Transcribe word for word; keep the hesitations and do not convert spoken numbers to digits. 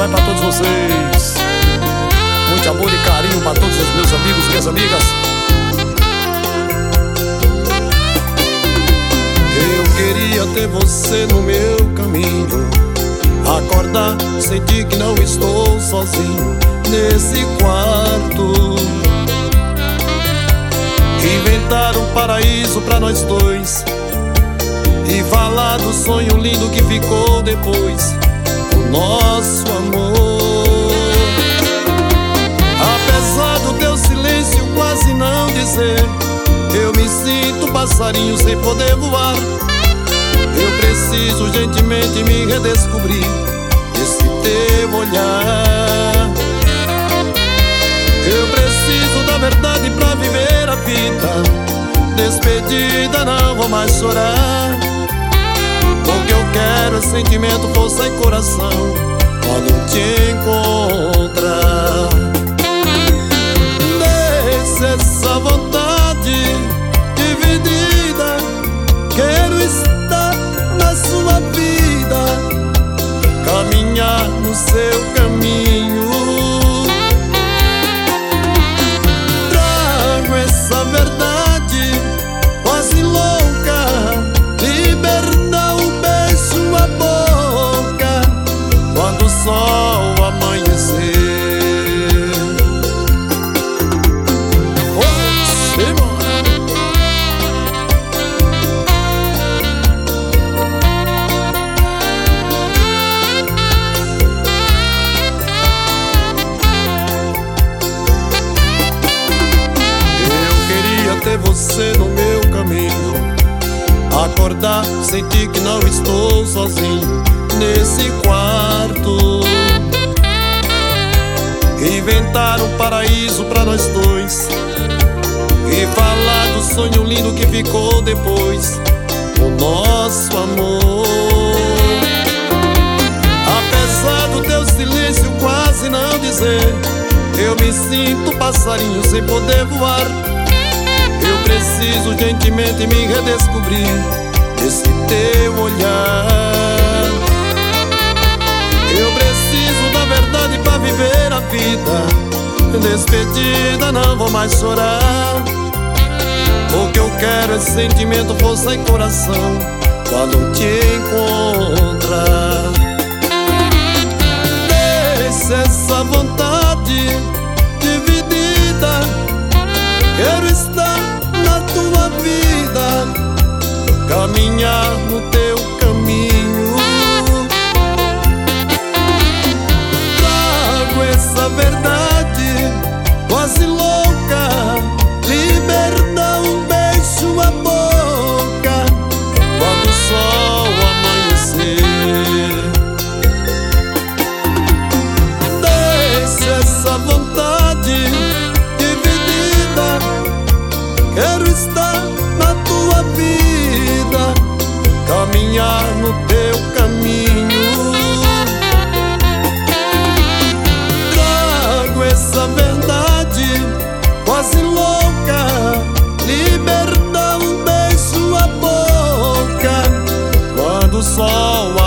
vai pra todos vocês. Muito amor e carinho pra todos os meus amigos e minhas amigas. Eu queria ter você no meu caminho, acordar, sentir que não estou sozinho nesse quarto, inventar um paraíso pra nós dois e falar do sonho lindo que ficou depois, o nosso amor. Apesar do teu silêncio quase não dizer, eu me sinto passarinho sem poder voar. Eu preciso urgentemente me redescobrir nesse teu olhar. Eu preciso da verdade pra viver a vida. Despedida, não vou mais chorar. O que eu quero é sentimento, força e coração quando te encontrar. Deixe essa vontade dividida. Quero estar na sua vida, caminhar no seu caminho. Trago essa verdade quase louca, liberta um beijo a boca quando o sol amanhecer. Oh, Senhora! Ter você no meu caminho, acordar, sentir que não estou sozinho nesse quarto, inventar um paraíso pra nós dois e falar do sonho lindo que ficou depois, o nosso amor. Apesar do teu silêncio quase não dizer, eu me sinto passarinho sem poder voar. Eu preciso urgentemente me redescobrir nesse teu olhar. Eu preciso da verdade pra viver a vida. Despedida, não vou mais chorar. O que eu quero é sentimento, força e coração quando te encontrar. Deixe essa vontade dividida. Quero estar na tua vida, caminhar no teu caminho. Trago essa verdade quase louca, liberta um beijo a boca quando o sol amanhecer. Deixe essa vontade dividida. Quero estar na tua vida, caminhar no teu caminho. Trago essa verdade quase louca, liberta um beijo a boca quando o sol